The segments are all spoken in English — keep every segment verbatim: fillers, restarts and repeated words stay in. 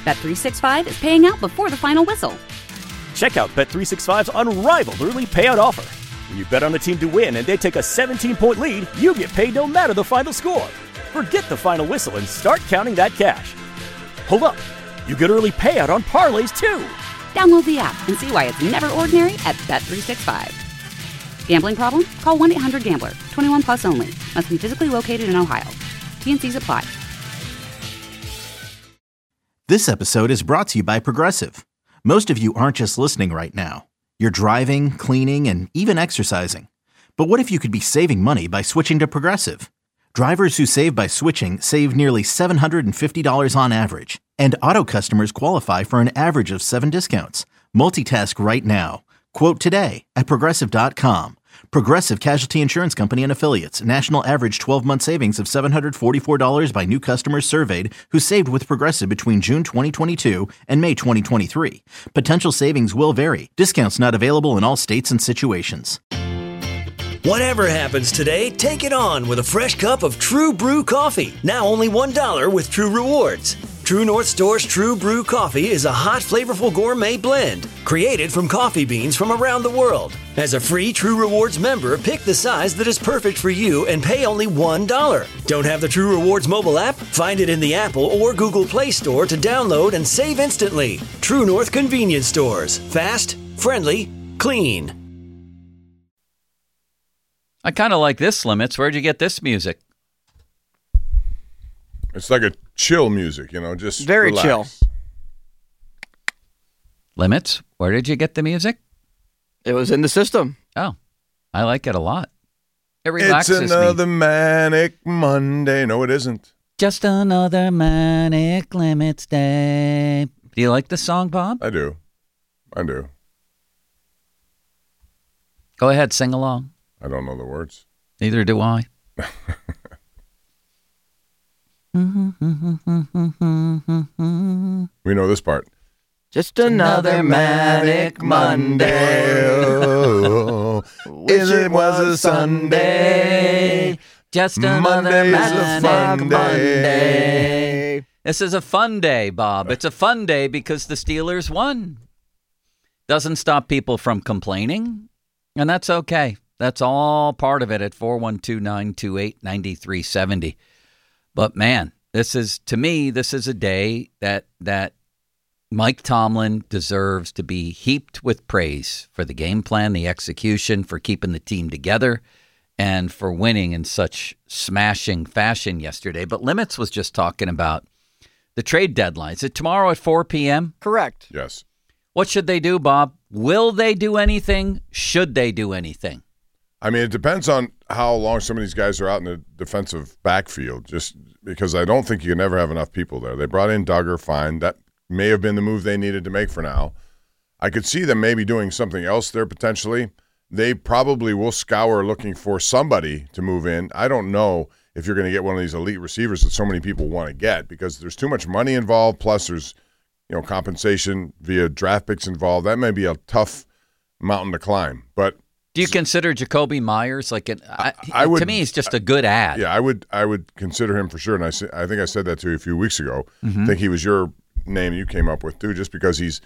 Bet three sixty-five is paying out before the final whistle. Check out Bet three sixty-five's unrivaled early payout offer. When you bet on a team to win and they take a seventeen-point lead, you get paid no matter the final score. Forget the final whistle and start counting that cash. Hold up. You get early payout on parlays, too. Download the app and see why it's never ordinary at Bet three sixty-five. Gambling problem? Call one eight hundred gambler. twenty-one plus only. Must be physically located in Ohio. T and C's apply. This episode is brought to you by Progressive. Most of you aren't just listening right now. You're driving, cleaning, and even exercising. But what if you could be saving money by switching to Progressive? Drivers who save by switching save nearly seven hundred fifty dollars on average. And auto customers qualify for an average of seven discounts. Multitask right now. Quote today at Progressive dot com. Progressive Casualty Insurance Company and Affiliates. National average twelve-month savings of seven hundred forty-four dollars by new customers surveyed who saved with Progressive between June twenty twenty-two and May twenty twenty-three. Potential savings will vary. Discounts not available in all states and situations. Whatever happens today, take it on with a fresh cup of True Brew coffee. Now only one dollar with True Rewards. True North Store's True Brew coffee is a hot, flavorful gourmet blend created from coffee beans from around the world. As a free True Rewards member, pick the size that is perfect for you and pay only one dollar. Don't have the True Rewards mobile app? Find it in the Apple or Google Play Store to download and save instantly. True North Convenience Stores. Fast, friendly, clean. I kind of like this, Limits. Where'd you get this music? It's like a chill music, you know, just very relax. chill. Limits, where did you get the music? It was in the system. Oh, I like it a lot. It relaxes me. It's another me. manic Monday. No, it isn't. Just another manic Limits day. Do you like the song, Bob? I do. I do. Go ahead, sing along. I don't know the words. Neither do I. We know this part. Just another manic Monday. Oh, Wish it was a Sunday. Just another Monday's manic a fun Monday. Monday. This is a fun day, Bob. It's a fun day because the Steelers won. Doesn't stop people from complaining, and that's okay. That's all part of it at four one two, nine two eight, nine three seven zero. But, man, this is, to me, this is a day that that Mike Tomlin deserves to be heaped with praise for the game plan, the execution, for keeping the team together, and for winning in such smashing fashion yesterday. But Limits was just talking about the trade deadline. Is it tomorrow at four p.m.? Correct. Yes. What should they do, Bob? Will they do anything? Should they do anything? I mean, it depends on how long some of these guys are out in the defensive backfield, just because I don't think you can ever have enough people there. They brought in Duggar, fine. That may have been the move they needed to make for now. I could see them maybe doing something else there potentially. They probably will scour looking for somebody to move in. I don't know if you're going to get one of these elite receivers that so many people want to get because there's too much money involved, plus there's you know compensation via draft picks involved. That may be a tough mountain to climb, but do you consider Jacoby Myers like an? I, I would, to me, he's just a good ad. Yeah, I would. I would consider him for sure. And I, I think I said that to you a few weeks ago. Mm-hmm. I think he was your name you came up with too, just because he's.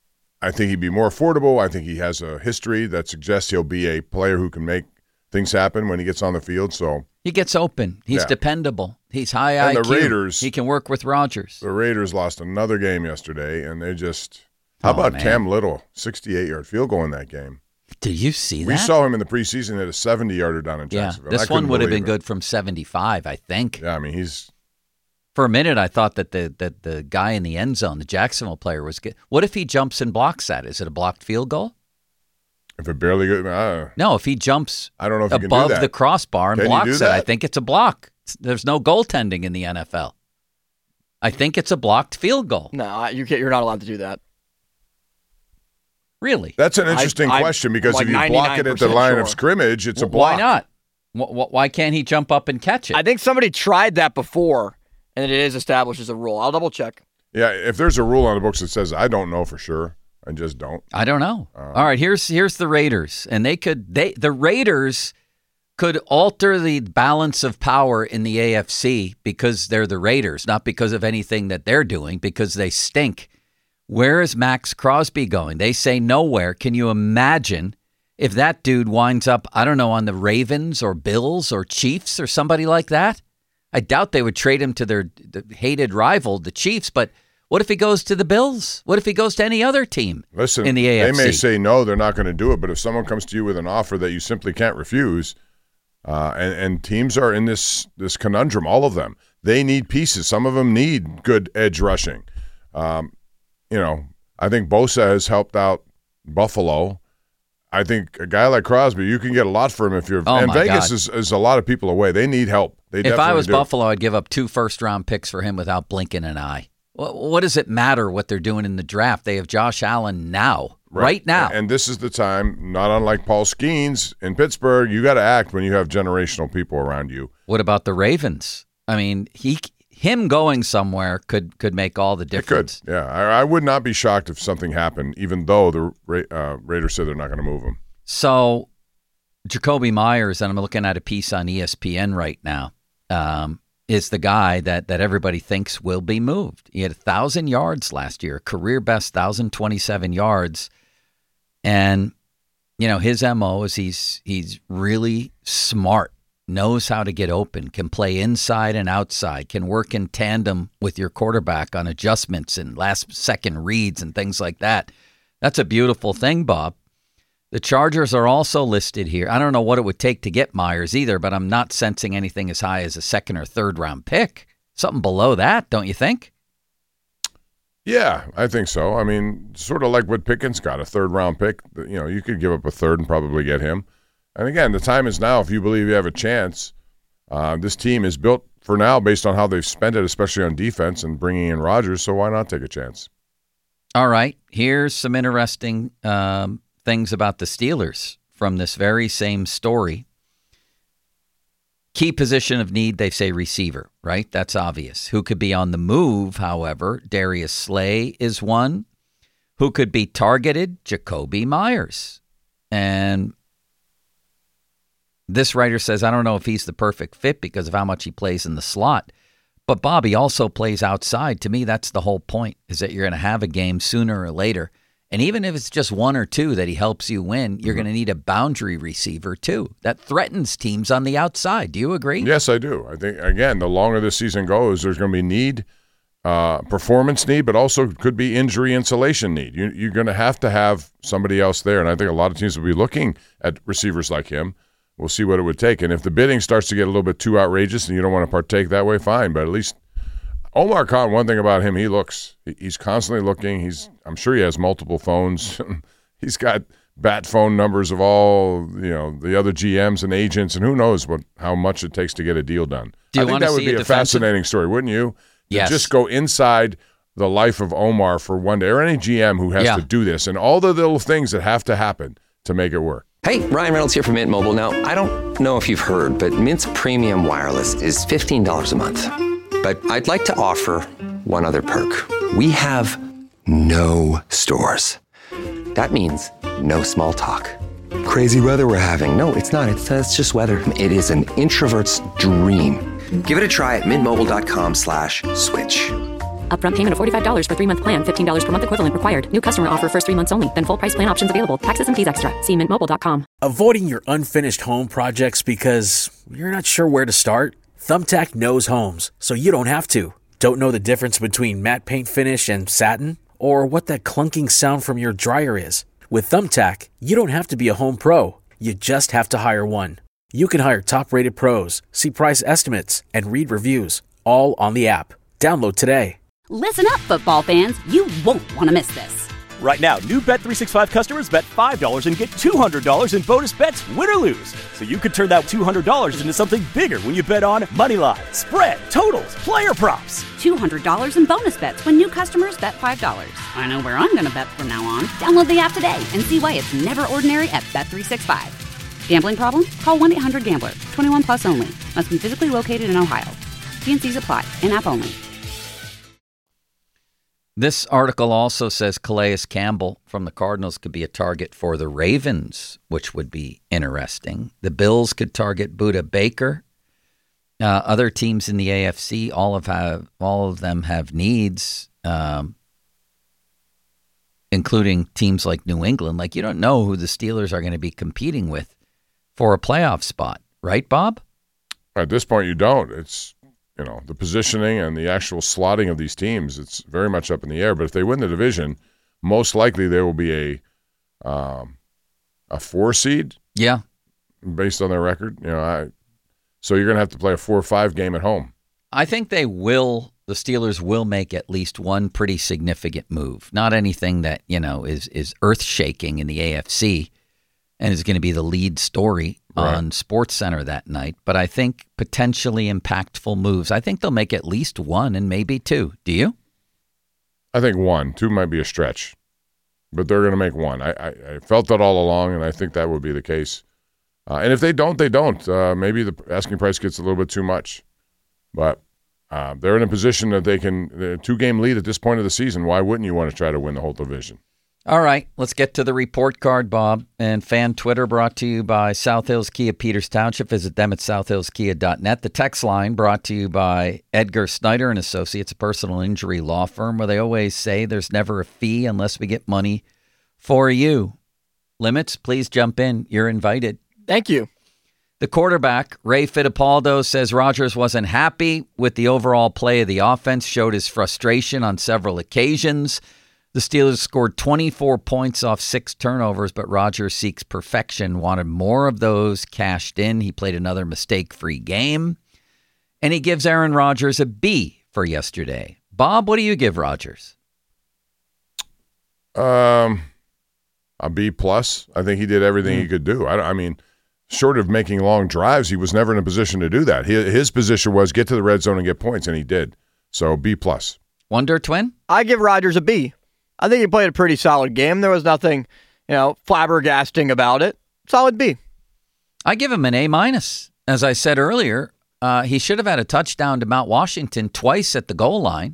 I think he'd be more affordable. I think he has a history that suggests he'll be a player who can make things happen when he gets on the field. So he gets open. He's yeah. dependable. He's high and I Q. The Raiders. He can work with Rodgers. The Raiders lost another game yesterday, and they just. How oh, about man. Cam Little, sixty-eight yard field goal in that game? Did you see that? We saw him in the preseason at a seventy-yarder down in yeah, Jacksonville. this one would have been it. good from seventy-five, I think. Yeah, I mean, he's... For a minute, I thought that the that the guy in the end zone, the Jacksonville player, was good. What if he jumps and blocks that? Is it a blocked field goal? If it barely goes... Uh, no, if he jumps I don't know if you above can do that. the crossbar and Can blocks you do it, that? I think it's a block. It's, there's no goaltending in the N F L. I think it's a blocked field goal. No, you can't, you're not allowed to do that. Really? That's an interesting I, question because like if you block it at the line sure. of scrimmage, it's a Well, block. Why not? Wh- Why can't he jump up and catch it? I think somebody tried that before, and it is established as a rule. I'll double check. Yeah, if there's a rule on the books that says I don't know for sure, I just don't. I don't know. Uh, All right, here's here's the Raiders, and they could they the Raiders could alter the balance of power in the A F C because they're the Raiders, not because of anything that they're doing, because they stink. Where is Max Crosby going? They say nowhere. Can you imagine if that dude winds up, I don't know, on the Ravens or Bills or Chiefs or somebody like that? I doubt they would trade him to their the hated rival, the Chiefs, but what if he goes to the Bills? What if he goes to any other team Listen, in the A F C? They may say no, they're not going to do it, but if someone comes to you with an offer that you simply can't refuse, uh, and, and teams are in this this conundrum, all of them, they need pieces. Some of them need good edge rushing. Um, you know, I think Bosa has helped out Buffalo. I think a guy like Crosby, you can get a lot for him if you're. Oh and my Vegas God. is, is a lot of people away. They need help. They if I was do. Buffalo, I'd give up two first-round picks for him without blinking an eye. What, what does it matter what they're doing in the draft? They have Josh Allen now, right, right now. And this is the time, not unlike Paul Skeens in Pittsburgh, you got to act when you have generational people around you. What about the Ravens? I mean, he him going somewhere could could make all the difference. It could, yeah. I, I would not be shocked if something happened, even though the Ra- uh, Raiders said they're not going to move him. So, Jacoby Myers, and I'm looking at a piece on E S P N right now, um, is the guy that, that everybody thinks will be moved. He had one thousand yards last year, career best one thousand twenty-seven yards. And, you know, his M O is he's he's really smart, knows how to get open, can play inside and outside, can work in tandem with your quarterback on adjustments and last-second reads and things like that. That's a beautiful thing, Bob. The Chargers are also listed here. I don't know what it would take to get Myers either, but I'm not sensing anything as high as a second or third round pick. Something below that, don't you think? Yeah, I think so. I mean, sort of like what Pickens got, a third round pick. You know, you could give up a third and probably get him. And again, the time is now if you believe you have a chance. Uh, this team is built for now based on how they've spent it, especially on defense and bringing in Rodgers, so why not take a chance? All right, here's some interesting um, things about the Steelers from this very same story. Key position of need, they say receiver, right? That's obvious. Who could be on the move, however? Darius Slay is one. Who could be targeted? Jacoby Myers. And this writer says, I don't know if he's the perfect fit because of how much he plays in the slot. But Bobby also plays outside. To me, that's the whole point, is that you're going to have a game sooner or later. And even if it's just one or two that he helps you win, you're mm-hmm. going to need a boundary receiver, too. That threatens teams on the outside. Do you agree? Yes, I do. I think, again, the longer this season goes, there's going to be need, uh, performance need, but also could be injury insulation need. You, you're going to have to have somebody else there. And I think a lot of teams will be looking at receivers like him. We'll see what it would take. And if the bidding starts to get a little bit too outrageous and you don't want to partake that way, fine. But at least Omar Khan, one thing about him, he looks. He's constantly looking. He's. I'm sure he has multiple phones. He's got bat phone numbers of all, you know, the other G Ms and agents, and who knows what how much it takes to get a deal done. Do you I think want to that would see be a a defensive? fascinating story, wouldn't you? To Yes. just go inside the life of Omar for one day, or any G M who has Yeah. to do this, and all the little things that have to happen to make it work. Hey, Ryan Reynolds here from Mint Mobile. Now, I don't know if you've heard, but Mint's premium wireless is fifteen dollars a month. But I'd like to offer one other perk. We have no stores. That means no small talk. Crazy weather we're having. No, it's not. It's, uh, it's just weather. It is an introvert's dream. Give it a try at mintmobile.com slash switch. Upfront payment of forty-five dollars for three-month plan, fifteen dollars per month equivalent required. New customer offer first three months only. Then full price plan options available. Taxes and fees extra. See mint mobile dot com. Avoiding your unfinished home projects because you're not sure where to start? Thumbtack knows homes, so you don't have to. Don't know the difference between matte paint finish and satin? Or what that clunking sound from your dryer is? With Thumbtack, you don't have to be a home pro. You just have to hire one. You can hire top-rated pros, see price estimates, and read reviews, all on the app. Download today. Listen up, football fans. You won't want to miss this. Right now, new Bet three sixty-five customers bet five dollars and get two hundred dollars in bonus bets, win or lose. So you could turn that two hundred dollars into something bigger when you bet on money line, spread, totals, player props. two hundred dollars in bonus bets when new customers bet five dollars. I know where I'm going to bet from now on. Download the app today and see why it's never ordinary at Bet three sixty-five. Gambling problem? Call one eight hundred gambler. twenty-one plus only. Must be physically located in Ohio. T and C's apply. In-app only. This article also says Calais Campbell from the Cardinals could be a target for the Ravens, which would be interesting. The Bills could target Budda Baker. Uh, other teams in the A F C, all of have all of them have needs, um, including teams like New England. Like, you don't know who the Steelers are going to be competing with for a playoff spot, right, Bob? At this point, you don't. It's, you know, the positioning and the actual slotting of these teams, it's very much up in the air. But if they win the division, most likely there will be a um, a four seed. Yeah, based on their record. You know, I. So you're going to have to play a four or five game at home. I think they will. The Steelers will make at least one pretty significant move. Not anything that, you know, is is earth shaking in the A F C and is going to be the lead story Right. on SportsCenter that night. But I think potentially impactful moves. I think they'll make at least one and maybe two. Do you? I think one. Two might be a stretch, but they're going to make one. I, I, I felt that all along, and I think that would be the case. Uh, and if they don't, they don't. Uh, maybe the asking price gets a little bit too much. But uh, they're in a position that they can, a two-game lead at this point of the season. Why wouldn't you want to try to win the whole division? All right, let's get to the report card, Bob. And fan Twitter brought to you by South Hills Kia Peters Township. Visit them at south hills kia dot net. The text line brought to you by Edgar Snyder and Associates, a personal injury law firm where they always say there's never a fee unless we get money for you. Limits, please jump in. You're invited. Thank you. The quarterback, Ray Fittipaldo, says Rodgers wasn't happy with the overall play of the offense, showed his frustration on several occasions. The Steelers scored twenty-four points off six turnovers, but Rodgers seeks perfection, wanted more of those cashed in. He played another mistake-free game, and he gives Aaron Rodgers a B for yesterday. Bob, what do you give Rodgers? Um, a B plus. I think he did everything mm. he could do. I, I mean, short of making long drives, he was never in a position to do that. He, his position was get to the red zone and get points, and he did. So B plus. Wonder Twin? I give Rodgers a B. I think he played a pretty solid game. There was nothing, you know, flabbergasting about it. Solid B. I give him an A minus. As I said earlier, uh, he should have had a touchdown to Mount Washington twice at the goal line.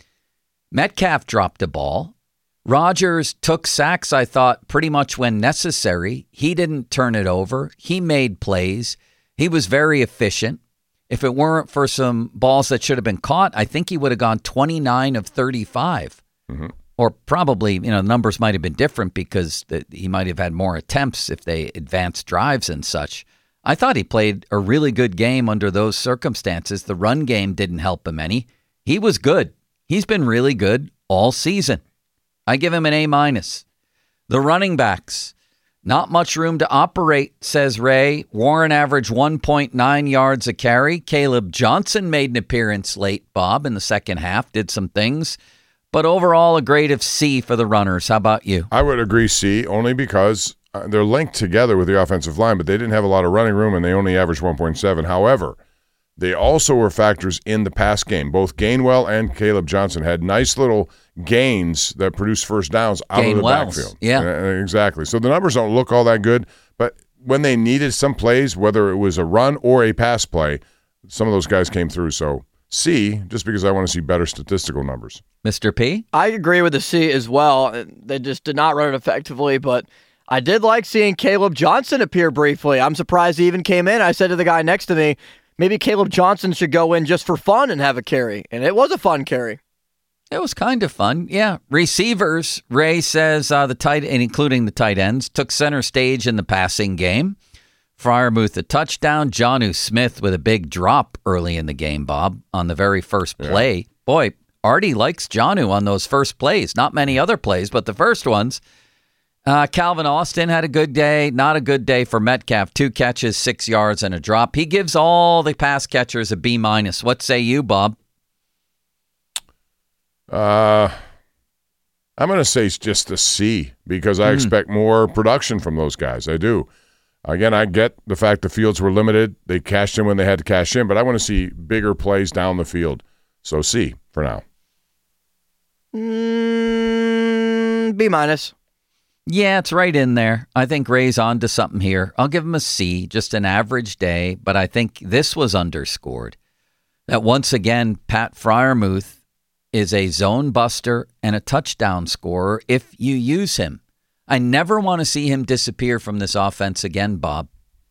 Metcalf dropped a ball. Rodgers took sacks, I thought, pretty much when necessary. He didn't turn it over. He made plays. He was very efficient. If it weren't for some balls that should have been caught, I think he would have gone twenty-nine of thirty-five. Mm-hmm. Or probably, you know, numbers might have been different because the, he might have had more attempts if they advanced drives and such. I thought he played a really good game under those circumstances. The run game didn't help him any. He was good. He's been really good all season. I give him an A minus. The running backs, not much room to operate, says Ray. Warren averaged one point nine yards a carry. Caleb Johnson made an appearance late, Bob, in the second half, did some things. But overall, a grade of C for the runners. How about you? I would agree C, only because uh, they're linked together with the offensive line, but they didn't have a lot of running room, and they only averaged one point seven. However, they also were factors in the pass game. Both Gainwell and Caleb Johnson had nice little gains that produced first downs out Gain of the Wells. backfield. Yeah. Uh, exactly. So the numbers don't look all that good, but when they needed some plays, whether it was a run or a pass play, some of those guys came through. So C, just because I want to see better statistical numbers. Mister P? I agree with the C as well. They just did not run it effectively, but I did like seeing Caleb Johnson appear briefly. I'm surprised he even came in. I said to the guy next to me, maybe Caleb Johnson should go in just for fun and have a carry. And it was a fun carry. It was kind of fun. Yeah. Receivers, Ray says, uh, the tight, and including the tight ends, took center stage in the passing game. Freiermuth a touchdown. Jonnu Smith with a big drop early in the game, Bob, on the very first play. Yeah. Boy, Artie likes Jonnu on those first plays. Not many other plays, but the first ones. Uh, Calvin Austin had a good day. Not a good day for Metcalf. Two catches, six yards, and a drop. He gives all the pass catchers a B minus. What say you, Bob? Uh, I'm going to say it's just a C because I mm. expect more production from those guys. I do. Again, I get the fact the fields were limited. They cashed in when they had to cash in, but I want to see bigger plays down the field. So C for now. Mm, B minus. Yeah, it's right in there. I think Ray's on to something here. I'll give him a C, just an average day, but I think this was underscored. That once again, Pat Freiermuth is a zone buster and a touchdown scorer if you use him. I never want to see him disappear from this offense again, Bob.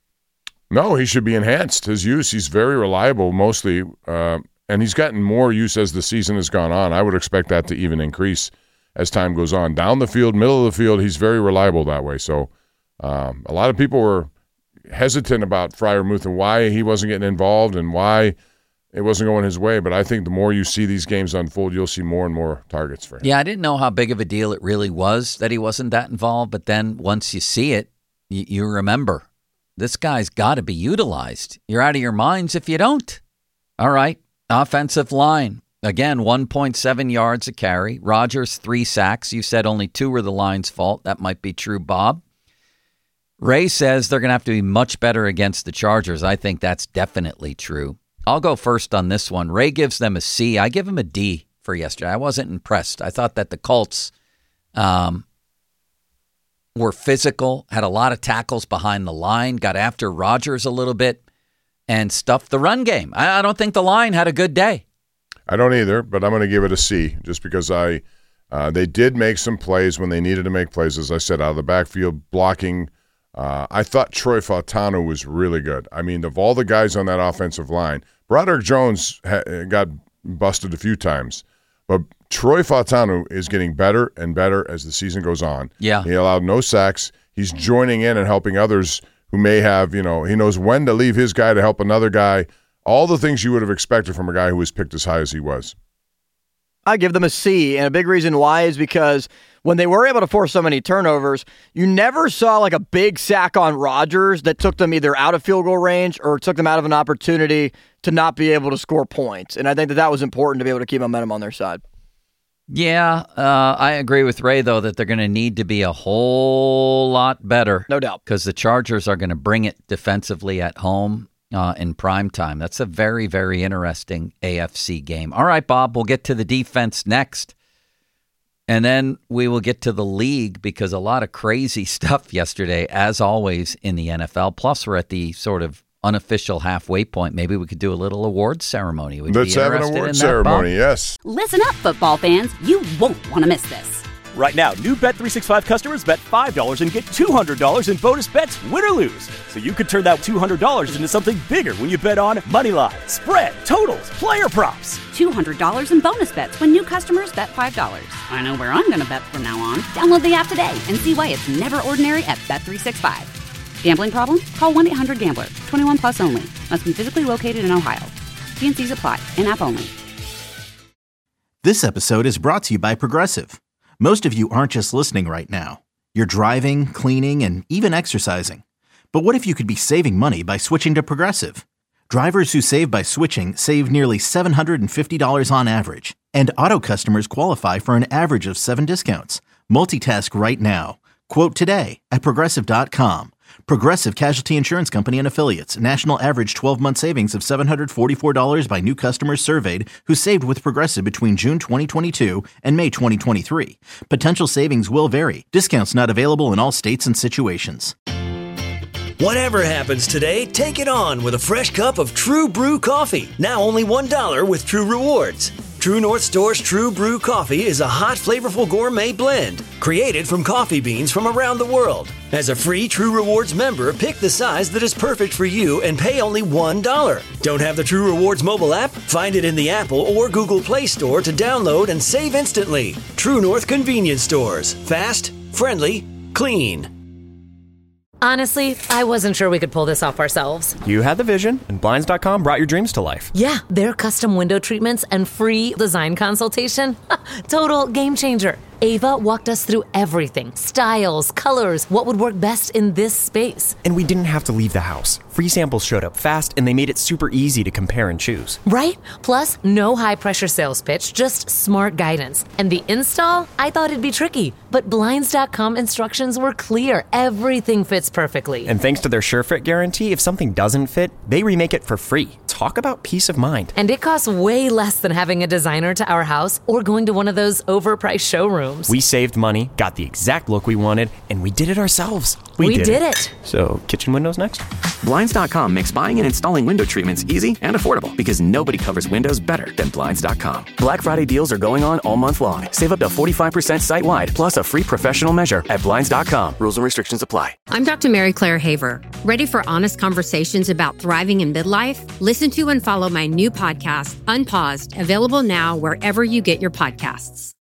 No, he should be enhanced. His use, he's very reliable mostly, uh, and he's gotten more use as the season has gone on. I would expect that to even increase as time goes on. Down the field, middle of the field, he's very reliable that way. So um, a lot of people were hesitant about Freiermuth and why he wasn't getting involved and why it wasn't going his way. But I think the more you see these games unfold, you'll see more and more targets for him. Yeah, I didn't know how big of a deal it really was that he wasn't that involved. But then once you see it, you, you remember, this guy's got to be utilized. You're out of your minds if you don't. All right, offensive line. Again, one point seven yards a carry. Rodgers, three sacks. You said only two were the line's fault. That might be true, Bob. Ray says they're going to have to be much better against the Chargers. I think that's definitely true. I'll go first on this one. Ray gives them a C. I give him a D for yesterday. I wasn't impressed. I thought that the Colts um, were physical, had a lot of tackles behind the line, got after Rodgers a little bit, and stuffed the run game. I, I don't think the line had a good day. I don't either, but I'm going to give it a C just because I uh, they did make some plays when they needed to make plays, as I said, out of the backfield, blocking. Uh, I thought Troy Fautanu was really good. I mean, of all the guys on that offensive line, Broderick Jones ha- got busted a few times, but Troy Fautanu is getting better and better as the season goes on. Yeah. He allowed no sacks. He's joining in and helping others who may have, you know, he knows when to leave his guy to help another guy. All the things you would have expected from a guy who was picked as high as he was. I give them a C, and a big reason why is because when they were able to force so many turnovers, you never saw like a big sack on Rodgers that took them either out of field goal range or took them out of an opportunity to not be able to score points. And I think that that was important to be able to keep momentum on their side. Yeah, uh, I agree with Ray, though, that they're going to need to be a whole lot better. No doubt. Because the Chargers are going to bring it defensively at home. Uh, in prime time. That's a very, very interesting A F C game. All right, Bob, we'll get to the defense next. And then we will get to the league because a lot of crazy stuff yesterday, as always, in the N F L. Plus, we're at the sort of unofficial halfway point. Maybe we could do a little awards ceremony. Would Let's you be have an interested award in that, ceremony, Bob? yes. Listen up, football fans. You won't want to miss this. Right now, new Bet three sixty-five customers bet five dollars and get two hundred dollars in bonus bets, win or lose. So you could turn that two hundred dollars into something bigger when you bet on money line, spread, totals, player props. two hundred dollars in bonus bets when new customers bet five dollars. I know where I'm going to bet from now on. Download the app today and see why it's never ordinary at Bet three sixty-five. Gambling problem? Call one eight hundred gambler. twenty-one plus only. Must be physically located in Ohio. T and C's apply. In-app only. This episode is brought to you by Progressive. Most of you aren't just listening right now. You're driving, cleaning, and even exercising. But what if you could be saving money by switching to Progressive? Drivers who save by switching save nearly seven hundred fifty dollars on average. And auto customers qualify for an average of seven discounts. Multitask right now. Quote today at Progressive dot com. Progressive Casualty Insurance Company and Affiliates. National average twelve-month savings of seven hundred forty-four dollars by new customers surveyed who saved with Progressive between June twenty twenty-two and May twenty twenty-three. Potential savings will vary. Discounts not available in all states and situations. Whatever happens today, take it on with a fresh cup of True Brew coffee. Now only one dollar with True Rewards. True North Store's True Brew coffee is a hot, flavorful gourmet blend created from coffee beans from around the world. As a free True Rewards member, pick the size that is perfect for you and pay only one dollar. Don't have the True Rewards mobile app? Find it in the Apple or Google Play Store to download and save instantly. True North Convenience Stores. Fast, friendly, clean. Honestly, I wasn't sure we could pull this off ourselves. You had the vision, and Blinds dot com brought your dreams to life. Yeah, their custom window treatments and free design consultation. Total game changer. Ava walked us through everything. Styles, colors, what would work best in this space. And we didn't have to leave the house. Free samples showed up fast, and they made it super easy to compare and choose. Right? Plus, no high-pressure sales pitch, just smart guidance. And the install? I thought it'd be tricky, but Blinds dot com instructions were clear. Everything fits perfectly. And thanks to their SureFit guarantee, if something doesn't fit, they remake it for free. Talk about peace of mind. And it costs way less than having a designer to our house or going to one of those overpriced showrooms. We saved money, got the exact look we wanted, and we did it ourselves. We, we did, did it. it. So, kitchen windows next? Blinds Blinds dot com makes buying and installing window treatments easy and affordable because nobody covers windows better than Blinds dot com. Black Friday deals are going on all month long. Save up to forty-five percent site-wide, plus a free professional measure at Blinds dot com. Rules and restrictions apply. I'm Doctor Mary Claire Haver. Ready for honest conversations about thriving in midlife? Listen to and follow my new podcast, Unpaused, available now wherever you get your podcasts.